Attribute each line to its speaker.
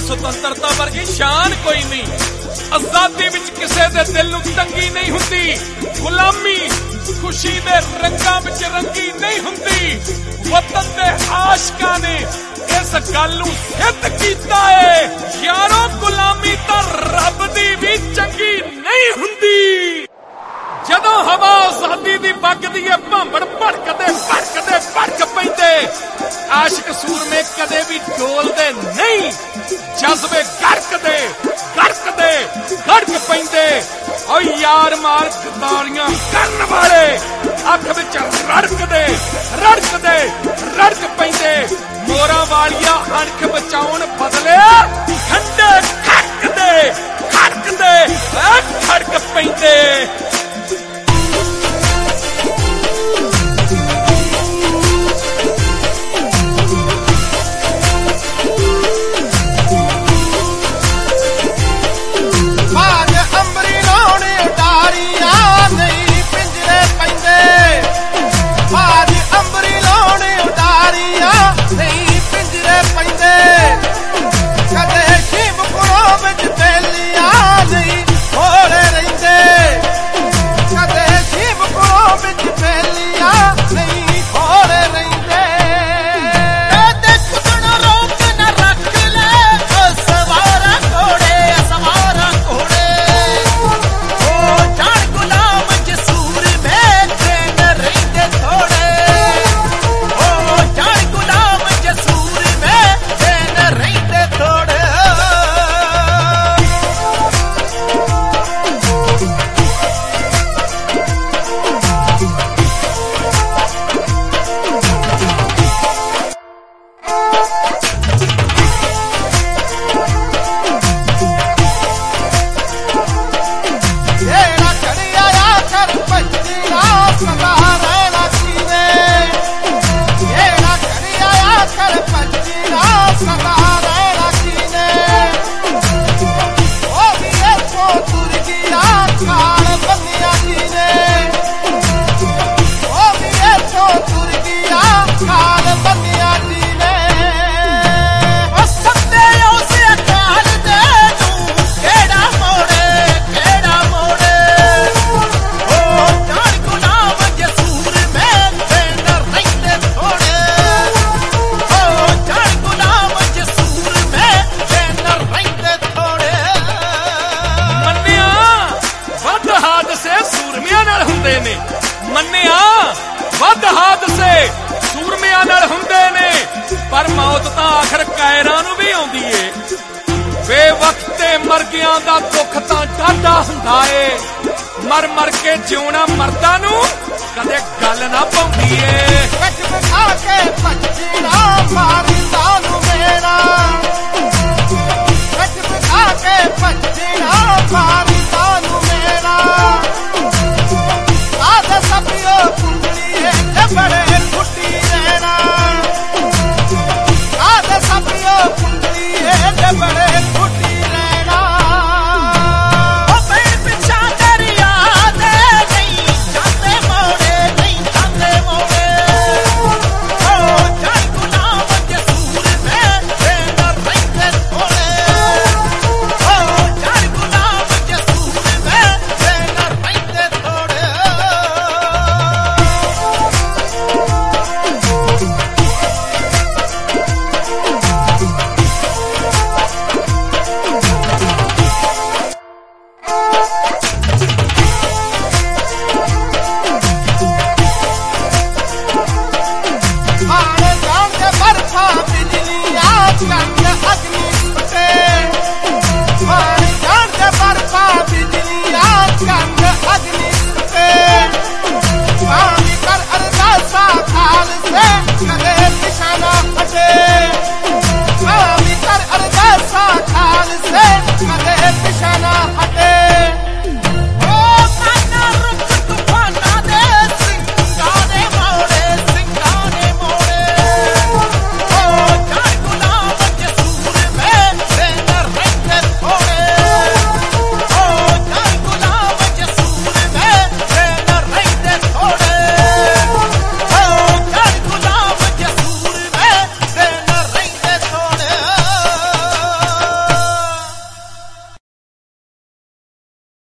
Speaker 1: ਸੁਤੰਤਰਤਾ ਵਰਗੀ ਸ਼ਾਨ ਕੋਈ ਨਹੀਂ। ਆਜ਼ਾਦੀ ਵਿੱਚ ਕਿਸੇ ਦੇ ਦਿਲ ਨੂੰ ਤੰਗੀ ਨਹੀਂ ਹੁੰਦੀ। ਗੁਲਾਮੀ ਖੁਸ਼ੀ ਦੇ ਰੰਗਾਂ ਵਿੱਚ ਰੰਗੀ ਨਹੀਂ ਹੁੰਦੀ। ਵਤਨ ਦੇ ਆਸ਼ਕਾਂ ਨੇ ਇਸ ਗੱਲ ਨੂੰ ਸਿੱਧ ਕੀਤਾ ਏ, ਯਾਰੋ ਗੁਲਾਮੀ ਤਾਂ ਰੱਬ ਦੀ ਵੀ ਚੰਗੀ ਨਹੀਂ ਹੁੰਦੀ। ਜਦੋਂ ਹਵਾ ਆਜ਼ਾਦੀ ਦੀ ਵਗਦੀ ਏ, ਭਾਂਬੜ ਭੜਕਦੇ ਭੜਕਦੇ ਭੜਕ ਪੈਂਦੇ। ਆਸ਼ਕ ਸੂਰਮੇ ਕਦੇ ਵੀ ਡੋਲਦੇ ਨਹੀਂ, ਜਜ਼ਬੇ ਗੜਕਦੇ ਗੜਕਦੇ ਗੜਕ ਪੈਂਦੇ। ਓ ਯਾਰ ਮਾਰ ਗਦਾਰੀਆਂ ਕਰਨ ਵਾਲੇ ਅੱਖ ਵਿੱਚ ਰੜਕਦੇ ਰੜਕਦੇ ਰੜਕ ਪੈਂਦੇ। ਮੋਰਾਂ ਵਾਲੀਆਂ ਅਣਖ ਬਚਾਉਣ ਬਦਲੇ ਠੰਡੇ ਖੜਕਦੇ ਖੜਕਦੇ ਖੜਕ ਪੈਂਦੇ। ਮੰਨਿਆ ਵੱਧ ਹਾਦਸੇ ਸੂਰਮਿਆਂ ਨਾਲ ਹੁੰਦੇ ਨੇ, ਪਰ ਮੌਤ ਤਾਂ ਆਖਰ ਕਾਇਰਾਂ ਨੂੰ ਵੀ ਆਉਂਦੀ ਏ। ਬੇਵਕਤੇ ਮਰ ਗਿਆਂ ਦਾ ਦੁੱਖ ਤਾਂ ਡਾਢਾ ਹੁੰਦਾ ਏ, ਮਰ ਮਰ ਕੇ ਜਿਉਣਾ ਮਰਦਾਂ ਨੂੰ ਕਦੇ ਗੱਲ ਨਾ ਪਾਉਂਦੀ ਏ।